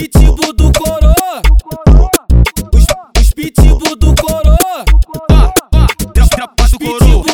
pitbull do coroa, os pitbull do coroa, Tropa do coroa,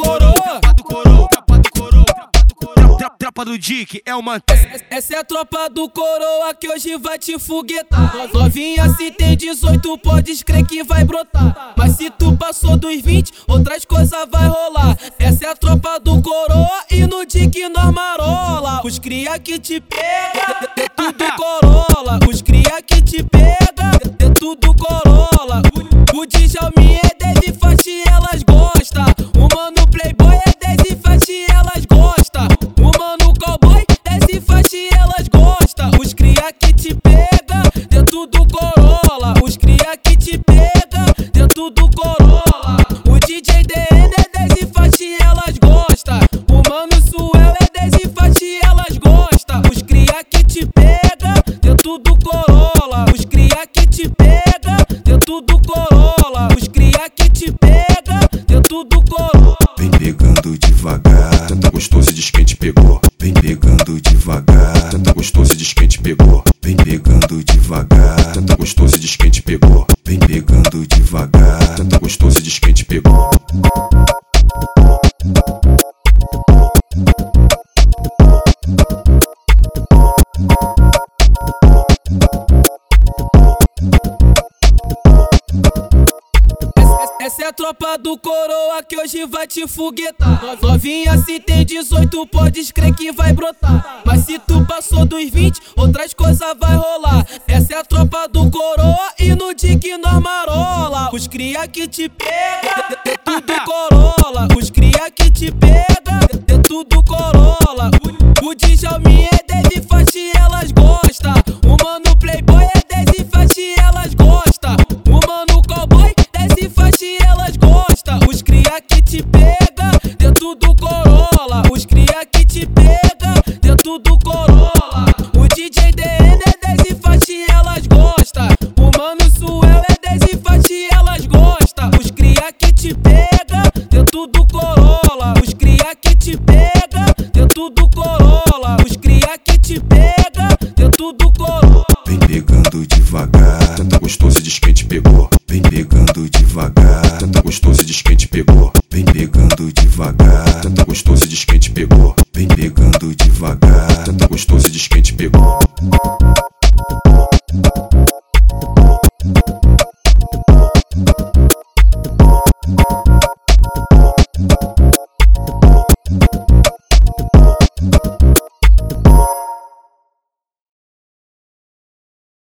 tropa do Dick é uma. Essa é a tropa do coroa que hoje vai te foguetar. Novinha se tem 18, pode crer que vai brotar. Mas se tu passou dos 20, outras coisas vai rolar. Essa é a tropa do coroa e no Dick nós marola. Os cria que te pega, é tudo corola. Os cria que te pega, é tudo corola. O Djalminha é 10 e faixa e elas gostam. O mano playboy é 10 e faixa e elas gostam. O mano cowboy 10 e faixa e elas gostam. Os cria que te pega, dentro do corola. Os cria que te pega, dentro do corola. O DJ DN é 10 e faixa e elas gostam. O mano Suel é 10 e faixa e elas gostam. Os cria que te pega, dentro do corola. Os cria que te pega, dentro do corola. Os cria que te pega, dentro do corola. Vem pegando devagar, tá gostoso e diz quem te pegou. Vem pegando devagar, tá gostoso e diz quem te pegou. Vem pegando devagar, tá gostoso e diz quem te pegou. Vem pegando devagar, tá gostoso e diz quem te pegou. Essa é a tropa do coroa que hoje vai te foguetar. Novinha se tem 18, pode crer que vai brotar. Mas se tu passou dos 20, outras coisas vai rolar. Essa é a tropa do coroa e no Dick nós marola. Os cria que te pega, é tudo corola. Os cria que te pega, é tudo corola. O Djalminha é 10 e faixa e elas gostam. O mano playboy é 10 e faixa e elas gostam. O mano cowboy 10 e faixa e elas gostam. Os cria que te pega, dentro do corola. Os cria que te pega, dentro do corola. O DJ DN é 10 e faixa e elas gostam. O mano Suel é 10 e faixa e elas gostam. Os cria que te pega, dentro do corola. Os cria que te pega, dentro do corola. Os cria que te pega, dentro do corola. Vem pegando devagar, tá gostoso e diz quem te pegou. Vem pegando devagar, tá gostoso e diz quem te pegou. Vem pegando devagar, tá gostoso e diz quem te pegou. Vem pegando devagar, tá gostoso e diz quem te pegou.